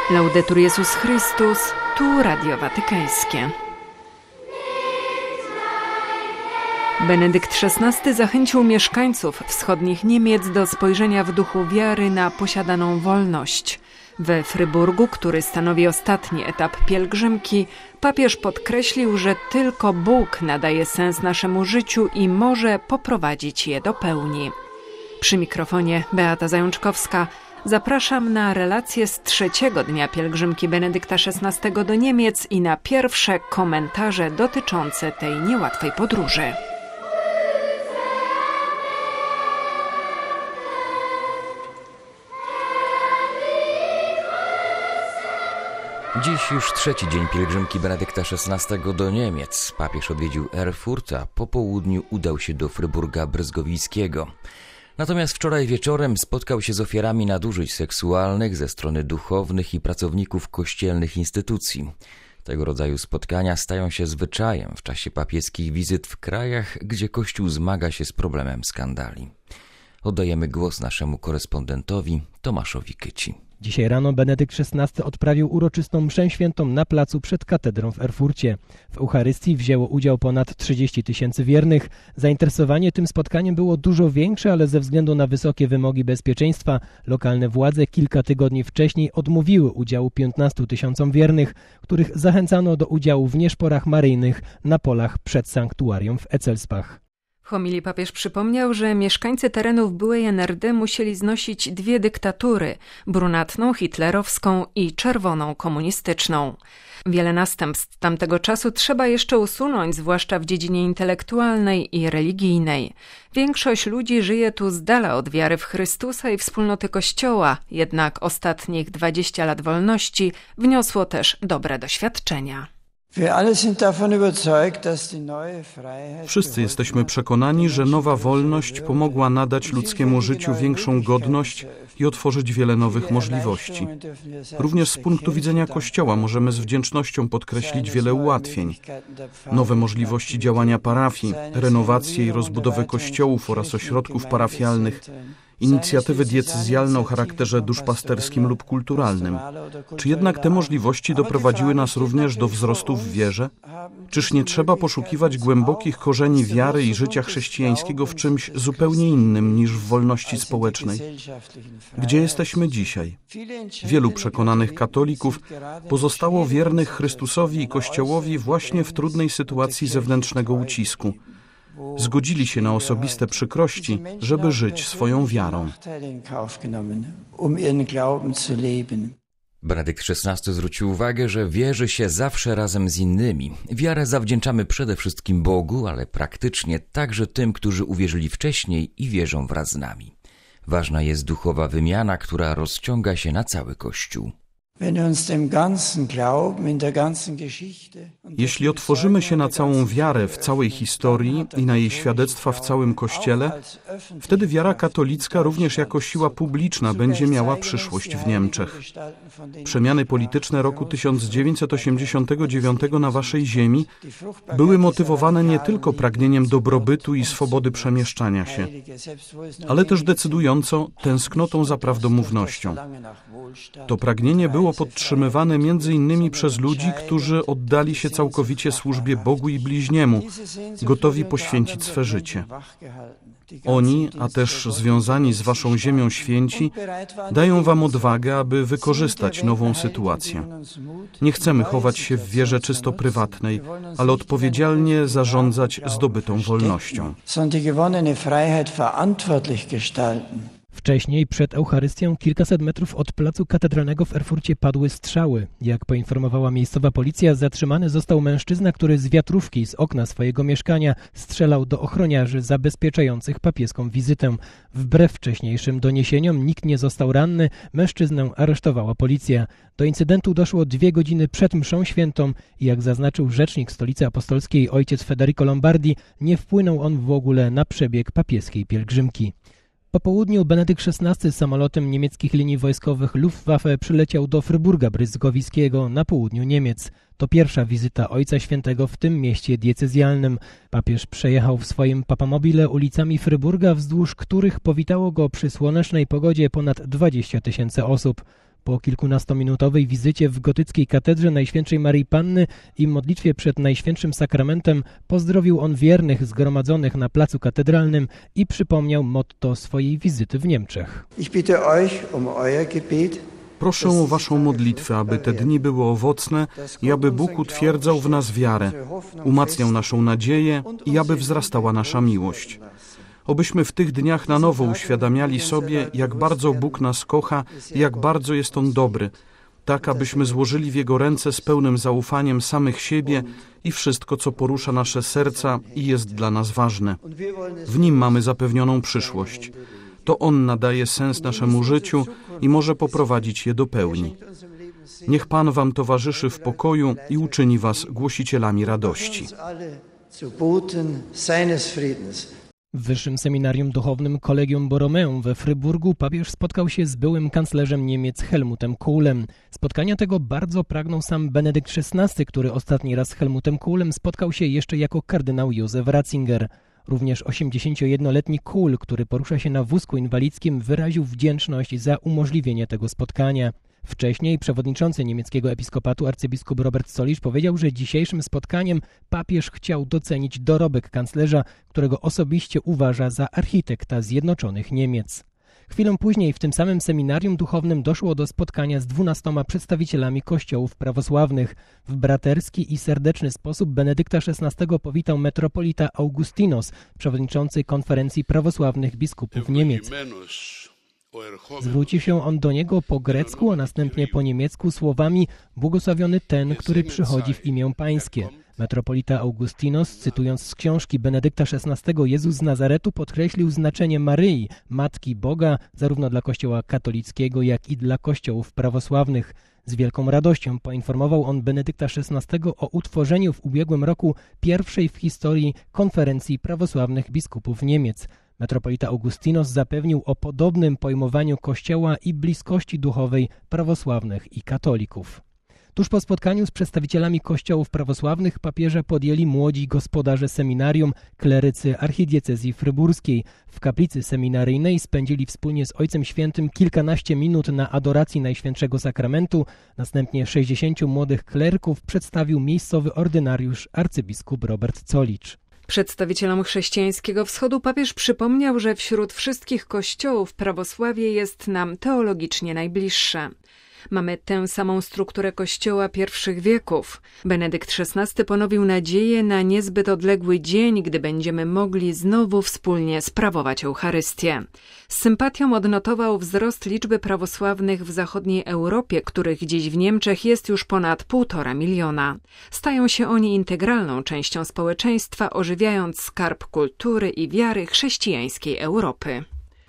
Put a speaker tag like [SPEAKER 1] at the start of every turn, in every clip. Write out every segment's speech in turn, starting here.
[SPEAKER 1] Laudetur Jezus Chrystus, tu Radio Watykańskie. Benedykt XVI zachęcił mieszkańców wschodnich Niemiec do spojrzenia w duchu wiary na posiadaną wolność. We Fryburgu, który stanowi ostatni etap pielgrzymki, papież podkreślił, że tylko Bóg nadaje sens naszemu życiu i może poprowadzić je do pełni. Przy mikrofonie Beata Zajączkowska. Zapraszam na relację z trzeciego dnia pielgrzymki Benedykta XVI do Niemiec i na pierwsze komentarze dotyczące tej niełatwej podróży.
[SPEAKER 2] Dziś już trzeci dzień pielgrzymki Benedykta XVI do Niemiec. Papież odwiedził Erfurt, a po południu udał się do Fryburga Bryzgowińskiego. Natomiast wczoraj wieczorem spotkał się z ofiarami nadużyć seksualnych ze strony duchownych i pracowników kościelnych instytucji. Tego rodzaju spotkania stają się zwyczajem w czasie papieskich wizyt w krajach, gdzie Kościół zmaga się z problemem skandali. Oddajemy głos naszemu korespondentowi Tomaszowi Kyci.
[SPEAKER 3] Dzisiaj rano Benedykt XVI odprawił uroczystą mszę świętą na placu przed katedrą w Erfurcie. W Eucharystii wzięło udział ponad 30 000 wiernych. Zainteresowanie tym spotkaniem było dużo większe, ale ze względu na wysokie wymogi bezpieczeństwa lokalne władze kilka tygodni wcześniej odmówiły udziału 15 000 wiernych, których zachęcano do udziału w nieszporach maryjnych na polach przed sanktuarium w Etzelsbach.
[SPEAKER 1] W homilii papież przypomniał, że mieszkańcy terenów byłej NRD musieli znosić dwie dyktatury – brunatną hitlerowską i czerwoną komunistyczną. Wiele następstw tamtego czasu trzeba jeszcze usunąć, zwłaszcza w dziedzinie intelektualnej i religijnej. Większość ludzi żyje tu z dala od wiary w Chrystusa i wspólnoty Kościoła, jednak ostatnich 20 lat wolności wniosło też dobre doświadczenia.
[SPEAKER 4] Wszyscy jesteśmy przekonani, że nowa wolność pomogła nadać ludzkiemu życiu większą godność i otworzyć wiele nowych możliwości. Również z punktu widzenia Kościoła możemy z wdzięcznością podkreślić wiele ułatwień. Nowe możliwości działania parafii, renowację i rozbudowę kościołów oraz ośrodków parafialnych, inicjatywy diecezjalne o charakterze duszpasterskim lub kulturalnym. Czy jednak te możliwości doprowadziły nas również do wzrostu w wierze? Czyż nie trzeba poszukiwać głębokich korzeni wiary i życia chrześcijańskiego w czymś zupełnie innym niż w wolności społecznej? Gdzie jesteśmy dzisiaj? Wielu przekonanych katolików pozostało wiernych Chrystusowi i Kościołowi właśnie w trudnej sytuacji zewnętrznego ucisku. Zgodzili się na osobiste przykrości, żeby żyć swoją wiarą.
[SPEAKER 2] Benedykt XVI zwrócił uwagę, że wierzy się zawsze razem z innymi. Wiarę zawdzięczamy przede wszystkim Bogu, ale praktycznie także tym, którzy uwierzyli wcześniej i wierzą wraz z nami. Ważna jest duchowa wymiana, która rozciąga się na cały Kościół.
[SPEAKER 4] Jeśli otworzymy się na całą wiarę w całej historii i na jej świadectwa w całym Kościele, wtedy wiara katolicka również jako siła publiczna będzie miała przyszłość w Niemczech. Przemiany polityczne roku 1989 na waszej ziemi były motywowane nie tylko pragnieniem dobrobytu i swobody przemieszczania się, ale też decydująco tęsknotą za prawdomównością. To pragnienie było podtrzymywane między innymi przez ludzi, którzy oddali się całkowicie służbie Bogu i bliźniemu, gotowi poświęcić swe życie. Oni, a też związani z waszą ziemią święci, dają wam odwagę, aby wykorzystać nową sytuację. Nie chcemy chować się w wierze czysto prywatnej, ale odpowiedzialnie zarządzać zdobytą wolnością.
[SPEAKER 3] Wcześniej, przed Eucharystią, kilkaset metrów od placu katedralnego w Erfurcie padły strzały. Jak poinformowała miejscowa policja, zatrzymany został mężczyzna, który z wiatrówki z okna swojego mieszkania strzelał do ochroniarzy zabezpieczających papieską wizytę. Wbrew wcześniejszym doniesieniom nikt nie został ranny, mężczyznę aresztowała policja. Do incydentu doszło 2 godziny przed mszą świętą i jak zaznaczył rzecznik Stolicy Apostolskiej ojciec Federico Lombardi, nie wpłynął on w ogóle na przebieg papieskiej pielgrzymki. Po południu Benedykt XVI samolotem niemieckich linii wojskowych Luftwaffe przyleciał do Fryburga Bryzgowińskiego na południu Niemiec. To pierwsza wizyta Ojca Świętego w tym mieście diecezjalnym. Papież przejechał w swoim papamobile ulicami Fryburga, wzdłuż których powitało go przy słonecznej pogodzie ponad 20 000 osób. Po kilkunastominutowej wizycie w gotyckiej katedrze Najświętszej Maryi Panny i modlitwie przed Najświętszym Sakramentem pozdrowił on wiernych zgromadzonych na placu katedralnym i przypomniał motto swojej wizyty w Niemczech.
[SPEAKER 4] Proszę o waszą modlitwę, aby te dni były owocne i aby Bóg utwierdzał w nas wiarę, umacniał naszą nadzieję i aby wzrastała nasza miłość. Obyśmy w tych dniach na nowo uświadamiali sobie, jak bardzo Bóg nas kocha i jak bardzo jest On dobry, tak abyśmy złożyli w Jego ręce z pełnym zaufaniem samych siebie i wszystko, co porusza nasze serca i jest dla nas ważne. W Nim mamy zapewnioną przyszłość. To On nadaje sens naszemu życiu i może poprowadzić je do pełni. Niech Pan wam towarzyszy w pokoju i uczyni was głosicielami radości.
[SPEAKER 3] W Wyższym Seminarium Duchownym Collegium Borromeum we Fryburgu papież spotkał się z byłym kanclerzem Niemiec Helmutem Kohlem. Spotkania tego bardzo pragnął sam Benedykt XVI, który ostatni raz z Helmutem Kohlem spotkał się jeszcze jako kardynał Józef Ratzinger. Również 81-letni Kohl, który porusza się na wózku inwalidzkim, wyraził wdzięczność za umożliwienie tego spotkania. Wcześniej przewodniczący niemieckiego episkopatu arcybiskup Robert Zollitsch powiedział, że dzisiejszym spotkaniem papież chciał docenić dorobek kanclerza, którego osobiście uważa za architekta Zjednoczonych Niemiec. Chwilę później w tym samym seminarium duchownym doszło do spotkania z 12 przedstawicielami kościołów prawosławnych. W braterski i serdeczny sposób Benedykta XVI powitał metropolita Augustinos, przewodniczący Konferencji Prawosławnych Biskupów Niemiec. Zwrócił się on do niego po grecku, a następnie po niemiecku słowami: błogosławiony ten, który przychodzi w imię Pańskie. Metropolita Augustinos, cytując z książki Benedykta XVI Jezus z Nazaretu, podkreślił znaczenie Maryi, Matki Boga, zarówno dla Kościoła katolickiego, jak i dla kościołów prawosławnych. Z wielką radością poinformował on Benedykta XVI o utworzeniu w ubiegłym roku pierwszej w historii Konferencji Prawosławnych Biskupów Niemiec. Metropolita Augustinos zapewnił o podobnym pojmowaniu Kościoła i bliskości duchowej prawosławnych i katolików. Tuż po spotkaniu z przedstawicielami kościołów prawosławnych papieża podjęli młodzi gospodarze seminarium, klerycy archidiecezji fryburskiej. W kaplicy seminaryjnej spędzili wspólnie z Ojcem Świętym kilkanaście minut na adoracji Najświętszego Sakramentu. Następnie 60 młodych klerków przedstawił miejscowy ordynariusz arcybiskup Robert Zollitsch.
[SPEAKER 1] Przedstawicielom chrześcijańskiego wschodu papież przypomniał, że wśród wszystkich kościołów prawosławie jest nam teologicznie najbliższe. Mamy tę samą strukturę Kościoła pierwszych wieków. Benedykt XVI ponowił nadzieję na niezbyt odległy dzień, gdy będziemy mogli znowu wspólnie sprawować Eucharystię. Z sympatią odnotował wzrost liczby prawosławnych w zachodniej Europie, których dziś w Niemczech jest już ponad 1,5 miliona. Stają się oni integralną częścią społeczeństwa, ożywiając skarb kultury i wiary chrześcijańskiej Europy.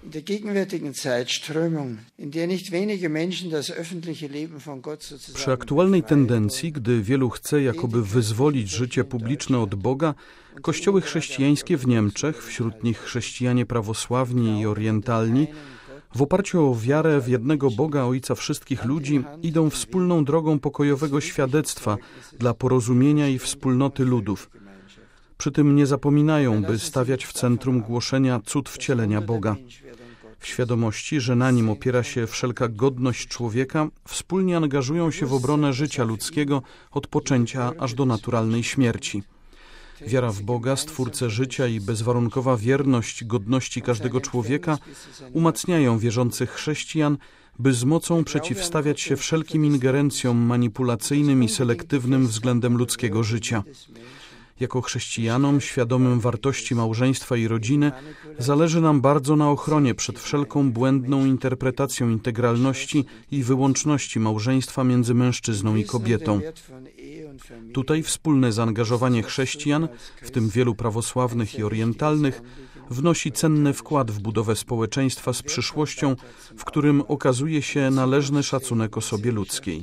[SPEAKER 4] Przy aktualnej tendencji, gdy wielu chce jakoby wyzwolić życie publiczne od Boga, kościoły chrześcijańskie w Niemczech, wśród nich chrześcijanie prawosławni i orientalni, w oparciu o wiarę w jednego Boga, Ojca wszystkich ludzi, idą wspólną drogą pokojowego świadectwa dla porozumienia i wspólnoty ludów. Przy tym nie zapominają, by stawiać w centrum głoszenia cud wcielenia Boga. W świadomości, że na nim opiera się wszelka godność człowieka, wspólnie angażują się w obronę życia ludzkiego od poczęcia aż do naturalnej śmierci. Wiara w Boga, Stwórcę życia i bezwarunkowa wierność godności każdego człowieka umacniają wierzących chrześcijan, by z mocą przeciwstawiać się wszelkim ingerencjom manipulacyjnym i selektywnym względem ludzkiego życia. Jako chrześcijanom świadomym wartości małżeństwa i rodziny zależy nam bardzo na ochronie przed wszelką błędną interpretacją integralności i wyłączności małżeństwa między mężczyzną i kobietą. Tutaj wspólne zaangażowanie chrześcijan, w tym wielu prawosławnych i orientalnych, wnosi cenny wkład w budowę społeczeństwa z przyszłością, w którym okazuje się należny szacunek osobie ludzkiej.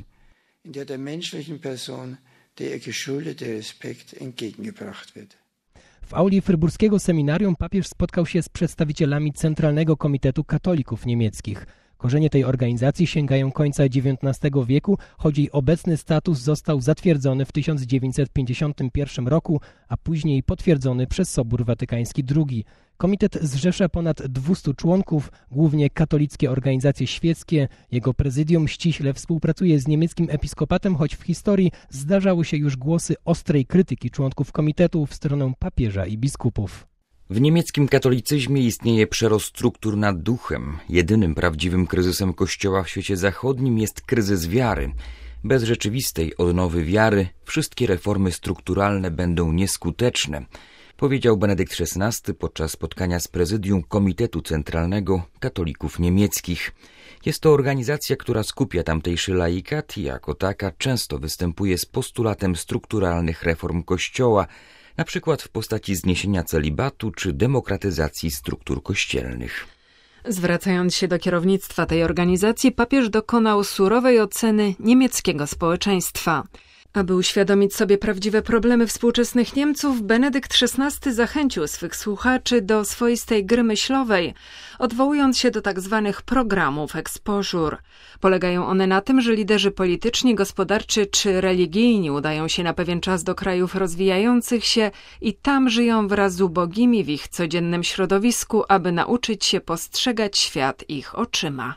[SPEAKER 3] W auli fryburskiego seminarium papież spotkał się z przedstawicielami Centralnego Komitetu Katolików Niemieckich. Korzenie tej organizacji sięgają końca XIX wieku, choć jej obecny status został zatwierdzony w 1951 roku, a później potwierdzony przez Sobór Watykański II. Komitet zrzesza ponad 200 członków, głównie katolickie organizacje świeckie. Jego prezydium ściśle współpracuje z niemieckim episkopatem, choć w historii zdarzały się już głosy ostrej krytyki członków komitetu w stronę papieża i biskupów.
[SPEAKER 2] W niemieckim katolicyzmie istnieje przerost struktur nad duchem. Jedynym prawdziwym kryzysem Kościoła w świecie zachodnim jest kryzys wiary. Bez rzeczywistej odnowy wiary wszystkie reformy strukturalne będą nieskuteczne, powiedział Benedykt XVI podczas spotkania z prezydium Komitetu Centralnego Katolików Niemieckich. Jest to organizacja, która skupia tamtejszy laikat i jako taka często występuje z postulatem strukturalnych reform Kościoła, na przykład w postaci zniesienia celibatu czy demokratyzacji struktur kościelnych.
[SPEAKER 1] Zwracając się do kierownictwa tej organizacji, papież dokonał surowej oceny niemieckiego społeczeństwa. Aby uświadomić sobie prawdziwe problemy współczesnych Niemców, Benedykt XVI zachęcił swych słuchaczy do swoistej gry myślowej, odwołując się do tzw. programów exposure. Polegają one na tym, że liderzy polityczni, gospodarczy czy religijni udają się na pewien czas do krajów rozwijających się i tam żyją wraz z ubogimi w ich codziennym środowisku, aby nauczyć się postrzegać świat ich oczyma.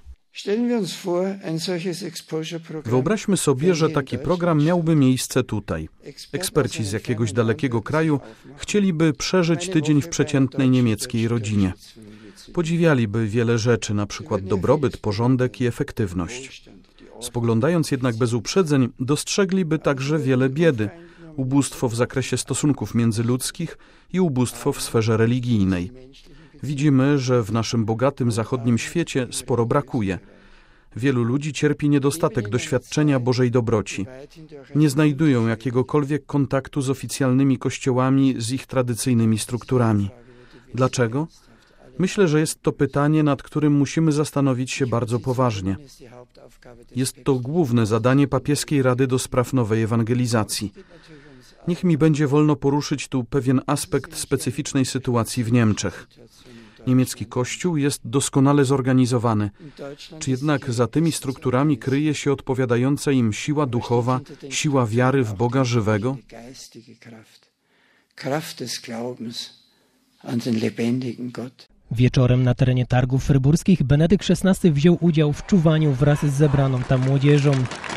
[SPEAKER 4] Wyobraźmy sobie, że taki program miałby miejsce tutaj. Eksperci z jakiegoś dalekiego kraju chcieliby przeżyć tydzień w przeciętnej niemieckiej rodzinie. Podziwialiby wiele rzeczy, na przykład dobrobyt, porządek i efektywność. Spoglądając jednak bez uprzedzeń, dostrzegliby także wiele biedy, ubóstwo w zakresie stosunków międzyludzkich i ubóstwo w sferze religijnej. Widzimy, że w naszym bogatym zachodnim świecie sporo brakuje. Wielu ludzi cierpi niedostatek doświadczenia Bożej dobroci. Nie znajdują jakiegokolwiek kontaktu z oficjalnymi kościołami, z ich tradycyjnymi strukturami. Dlaczego? Myślę, że jest to pytanie, nad którym musimy zastanowić się bardzo poważnie. Jest to główne zadanie Papieskiej Rady do Spraw Nowej Ewangelizacji. Niech mi będzie wolno poruszyć tu pewien aspekt specyficznej sytuacji w Niemczech. Niemiecki Kościół jest doskonale zorganizowany. Czy jednak za tymi strukturami kryje się odpowiadająca im siła duchowa, siła wiary w Boga żywego?
[SPEAKER 3] Wieczorem na terenie targów fryburskich Benedykt XVI wziął udział w czuwaniu wraz z zebraną tam młodzieżą.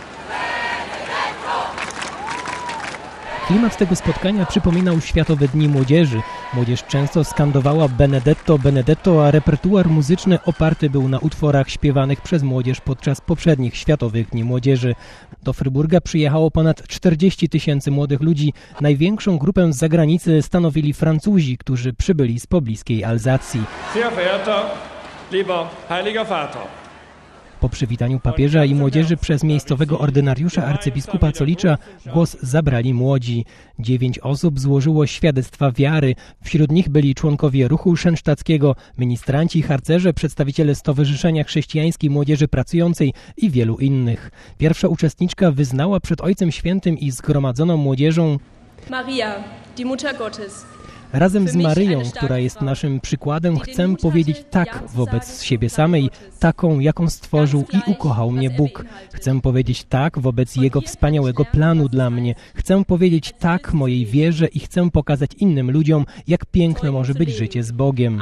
[SPEAKER 3] Klimat tego spotkania przypominał Światowe Dni Młodzieży. Młodzież często skandowała Benedetto, Benedetto, a repertuar muzyczny oparty był na utworach śpiewanych przez młodzież podczas poprzednich Światowych Dni Młodzieży. Do Fryburga przyjechało ponad 40 000 młodych ludzi. Największą grupę z zagranicy stanowili Francuzi, którzy przybyli z pobliskiej Alzacji.
[SPEAKER 5] Sehr verehrter, lieber Heiliger Vater.
[SPEAKER 3] Po przywitaniu papieża i młodzieży przez miejscowego ordynariusza arcybiskupa Zolicza głos zabrali młodzi. 9 osób złożyło świadectwa wiary. Wśród nich byli członkowie ruchu szensztackiego, ministranci, harcerze, przedstawiciele Stowarzyszenia Chrześcijańskiej Młodzieży Pracującej i wielu innych. Pierwsza uczestniczka wyznała przed Ojcem Świętym i zgromadzoną młodzieżą:
[SPEAKER 6] Maria, die Mutter Gottes.
[SPEAKER 3] Razem z Maryją, która jest naszym przykładem, chcę powiedzieć tak wobec siebie samej, taką, jaką stworzył i ukochał mnie Bóg. Chcę powiedzieć tak wobec Jego wspaniałego planu dla mnie. Chcę powiedzieć tak mojej wierze i chcę pokazać innym ludziom, jak piękne może być życie z Bogiem.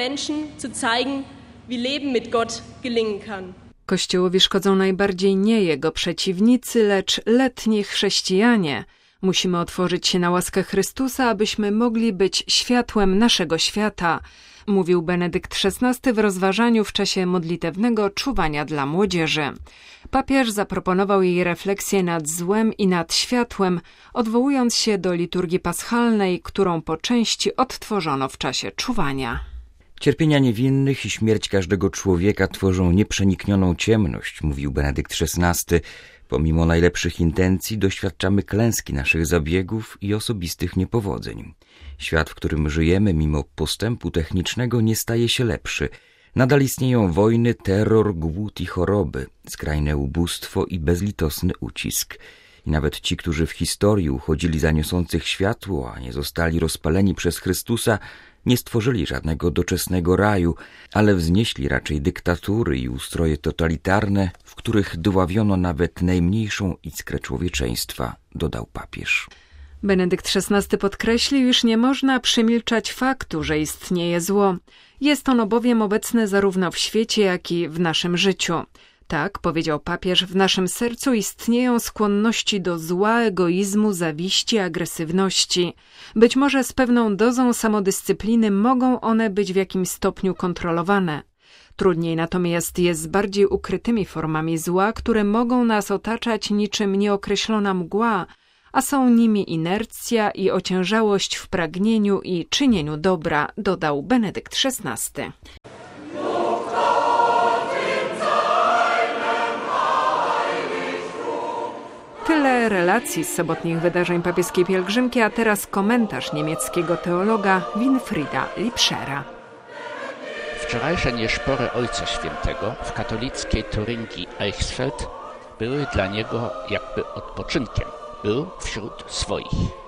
[SPEAKER 1] Kościołowi szkodzą najbardziej nie jego przeciwnicy, lecz letni chrześcijanie. Musimy otworzyć się na łaskę Chrystusa, abyśmy mogli być światłem naszego świata, mówił Benedykt XVI w rozważaniu w czasie modlitewnego czuwania dla młodzieży. Papież zaproponował jej refleksję nad złem i nad światłem, odwołując się do liturgii paschalnej, którą po części odtworzono w czasie czuwania.
[SPEAKER 2] Cierpienia niewinnych i śmierć każdego człowieka tworzą nieprzeniknioną ciemność, mówił Benedykt XVI. Pomimo najlepszych intencji doświadczamy klęski naszych zabiegów i osobistych niepowodzeń. Świat, w którym żyjemy, mimo postępu technicznego, nie staje się lepszy. Nadal istnieją wojny, terror, głód i choroby, skrajne ubóstwo i bezlitosny ucisk. I nawet ci, którzy w historii uchodzili za niosących światło, a nie zostali rozpaleni przez Chrystusa, nie stworzyli żadnego doczesnego raju, ale wznieśli raczej dyktatury i ustroje totalitarne, w których dławiono nawet najmniejszą iskrę człowieczeństwa, dodał papież.
[SPEAKER 1] Benedykt XVI podkreślił, iż nie można przemilczać faktu, że istnieje zło. Jest ono bowiem obecne zarówno w świecie, jak i w naszym życiu. Tak, powiedział papież, w naszym sercu istnieją skłonności do zła, egoizmu, zawiści, agresywności. Być może z pewną dozą samodyscypliny mogą one być w jakimś stopniu kontrolowane. Trudniej natomiast jest z bardziej ukrytymi formami zła, które mogą nas otaczać niczym nieokreślona mgła, a są nimi inercja i ociężałość w pragnieniu i czynieniu dobra, dodał Benedykt XVI. Tyle relacji z sobotnich wydarzeń papieskiej pielgrzymki, a teraz komentarz niemieckiego teologa Winfrieda Lipschera.
[SPEAKER 7] Wczorajsze nieszpory Ojca Świętego w katolickiej Turyngii Eichsfeld były dla niego jakby odpoczynkiem. Był wśród swoich.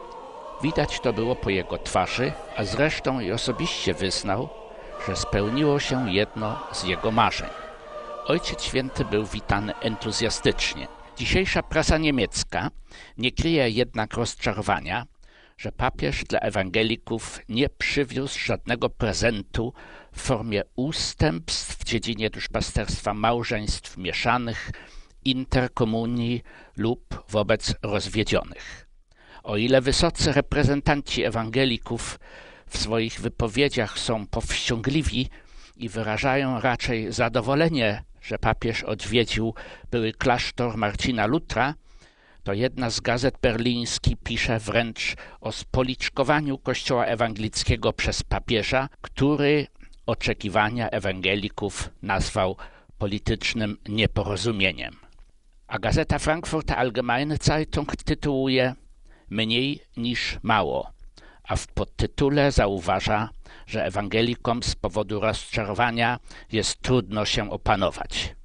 [SPEAKER 7] Widać to było po jego twarzy, a zresztą i osobiście wyznał, że spełniło się jedno z jego marzeń. Ojciec Święty był witany entuzjastycznie. Dzisiejsza prasa niemiecka nie kryje jednak rozczarowania, że papież dla ewangelików nie przywiózł żadnego prezentu w formie ustępstw w dziedzinie duszpasterstwa małżeństw mieszanych, interkomunii lub wobec rozwiedzionych. O ile wysocy reprezentanci ewangelików w swoich wypowiedziach są powściągliwi i wyrażają raczej zadowolenie, że papież odwiedził były klasztor Marcina Lutra, to jedna z gazet berlińskich pisze wręcz o spoliczkowaniu Kościoła ewangelickiego przez papieża, który oczekiwania ewangelików nazwał politycznym nieporozumieniem. A gazeta Frankfurter Allgemeine Zeitung tytułuje „Mniej niż mało”, a w podtytule zauważa, że ewangelikom z powodu rozczarowania jest trudno się opanować.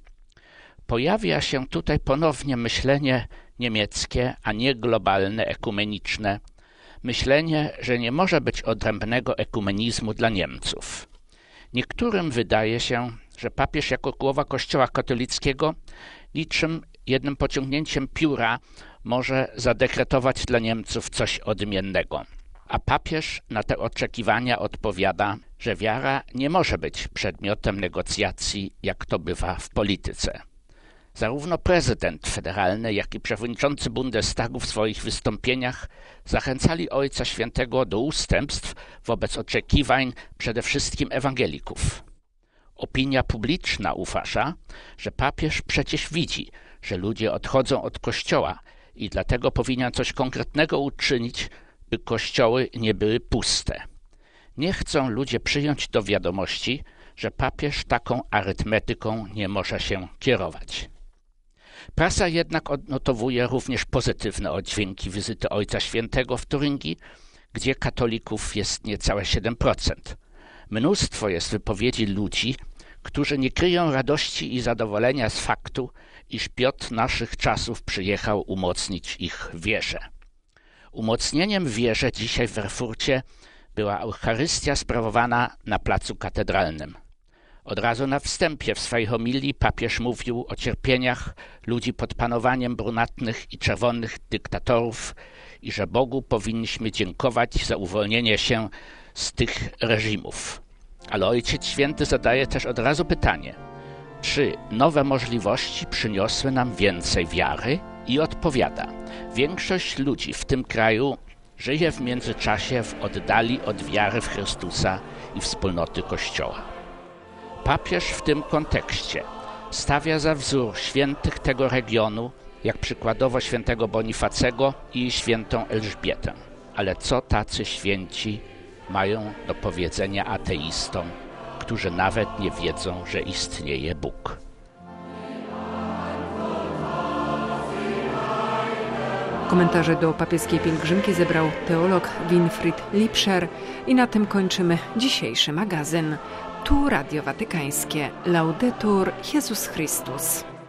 [SPEAKER 7] Pojawia się tutaj ponownie myślenie niemieckie, a nie globalne, ekumeniczne. Myślenie, że nie może być odrębnego ekumenizmu dla Niemców. Niektórym wydaje się, że papież jako głowa Kościoła katolickiego niczym jednym pociągnięciem pióra może zadekretować dla Niemców coś odmiennego. A papież na te oczekiwania odpowiada, że wiara nie może być przedmiotem negocjacji, jak to bywa w polityce. Zarówno prezydent federalny, jak i przewodniczący Bundestagu w swoich wystąpieniach zachęcali Ojca Świętego do ustępstw wobec oczekiwań przede wszystkim ewangelików. Opinia publiczna uważa, że papież przecież widzi, że ludzie odchodzą od Kościoła i dlatego powinien coś konkretnego uczynić, by kościoły nie były puste. Nie chcą ludzie przyjąć do wiadomości, że papież taką arytmetyką nie może się kierować. Prasa jednak odnotowuje również pozytywne oddźwięki wizyty Ojca Świętego w Turyngii, gdzie katolików jest niecałe 7%. Mnóstwo jest wypowiedzi ludzi, którzy nie kryją radości i zadowolenia z faktu, iż Piotr naszych czasów przyjechał umocnić ich wierze. Umocnieniem w wierze dzisiaj w Erfurcie była Eucharystia sprawowana na placu katedralnym. Od razu na wstępie w swej homilii papież mówił o cierpieniach ludzi pod panowaniem brunatnych i czerwonych dyktatorów i że Bogu powinniśmy dziękować za uwolnienie się z tych reżimów. Ale Ojciec Święty zadaje też od razu pytanie, czy nowe możliwości przyniosły nam więcej wiary? I odpowiada, większość ludzi w tym kraju żyje w międzyczasie w oddali od wiary w Chrystusa i wspólnoty Kościoła. Papież w tym kontekście stawia za wzór świętych tego regionu, jak przykładowo świętego Bonifacego i świętą Elżbietę. Ale co tacy święci mają do powiedzenia ateistom, którzy nawet nie wiedzą, że istnieje Bóg?
[SPEAKER 1] Komentarze do papieskiej pielgrzymki zebrał teolog Winfried Lipscher i na tym kończymy dzisiejszy magazyn. Tu Radio Watykańskie. Laudetur Jezus Chrystus.